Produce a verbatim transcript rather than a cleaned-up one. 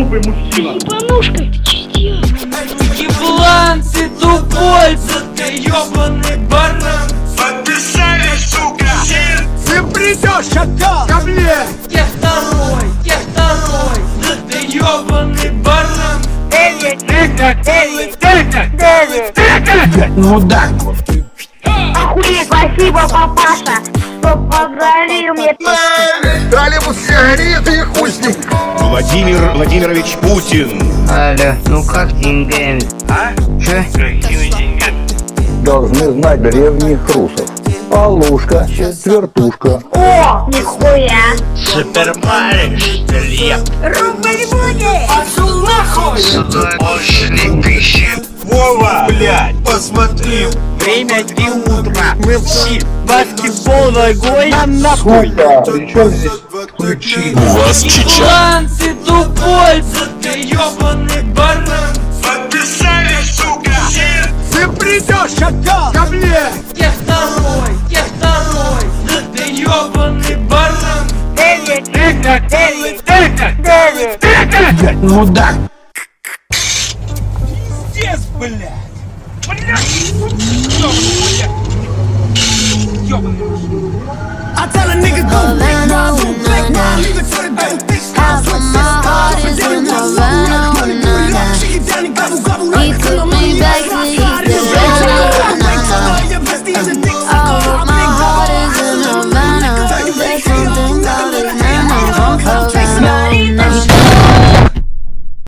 глупый мужчина. Ебанушка, ты че делаешь? Еблан, ты тупой, ты ёбаный баран. Подписали, сука! Ты придешь, шакал, ко мне! Я второй, я второй, да ты ёбаный баран. Мудак! Охуеть, спасибо, папаша, что подарил мне. Троллейбус сигареты и хуй с ним! Владимир Владимирович Путин. Алло, ну как с деньгами? А? Че? Какими деньгами? Должны знать древних русов. Полушка, четвертушка. О, нихуя! Супермарин, что ли я? Рубль будет! Пошел нахуй! Пошли тысячи. Вова, блядь, посмотри. Время три утра, мы все баскетбол ногой, нам нахуй! Сука, при чем здесь включи? У вас чича. Еблан, ты тупой, ты ёбаный баран. Подписали, сука! Ты придешь, шакал, ко мне! Я второй, я второй, да ты ёбаный баран. Мудак! Пиздец, блядь! Блядь! Ёбаный, блядь! Ёбаный! I tell a nigga go black, no, black, no, leave it to the day. Half of my heart is in the